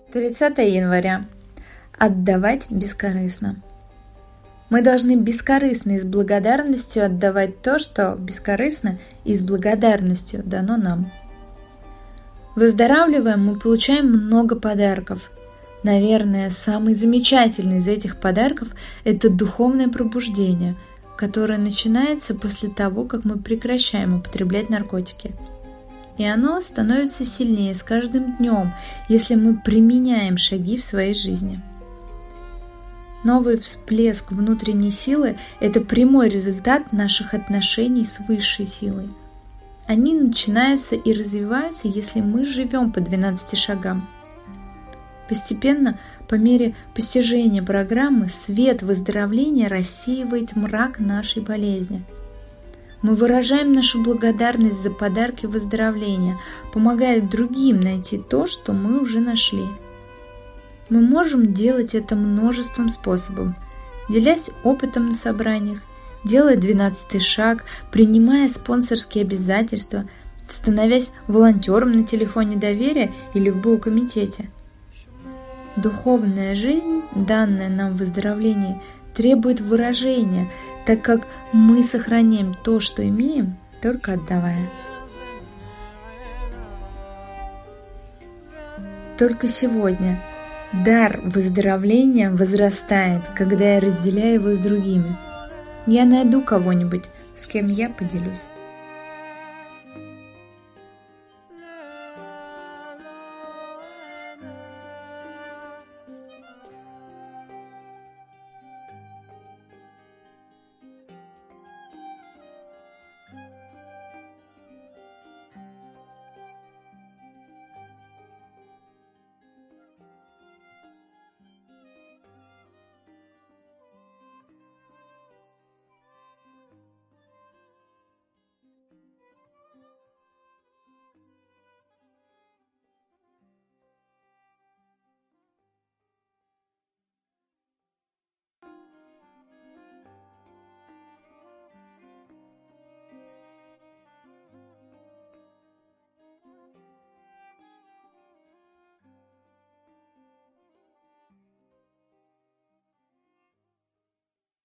30 января. Отдавать бескорыстно. Мы должны бескорыстно и с благодарностью отдавать то, что бескорыстно и с благодарностью дано нам. Выздоравливая, мы получаем много подарков. Наверное, самый замечательный из этих подарков – это духовное пробуждение, которое начинается после того, как мы прекращаем употреблять наркотики. И оно становится сильнее с каждым днем, если мы применяем шаги в своей жизни. Новый всплеск внутренней силы – это прямой результат наших отношений с высшей силой. Они начинаются и развиваются, если мы живем по 12 шагам. Постепенно, по мере постижения программы, свет выздоровления рассеивает мрак нашей болезни. Мы выражаем нашу благодарность за подарки выздоровления, помогая другим найти то, что мы уже нашли. Мы можем делать это множеством способов, делясь опытом на собраниях, делая 12-й шаг, принимая спонсорские обязательства, становясь волонтером на телефоне доверия или в боукомитете. Духовная жизнь, данная нам в выздоровлении, требует выражения, так как мы сохраняем то, что имеем, только отдавая. Только сегодня дар выздоровления возрастает, когда я разделяю его с другими. Я найду кого-нибудь, с кем я поделюсь.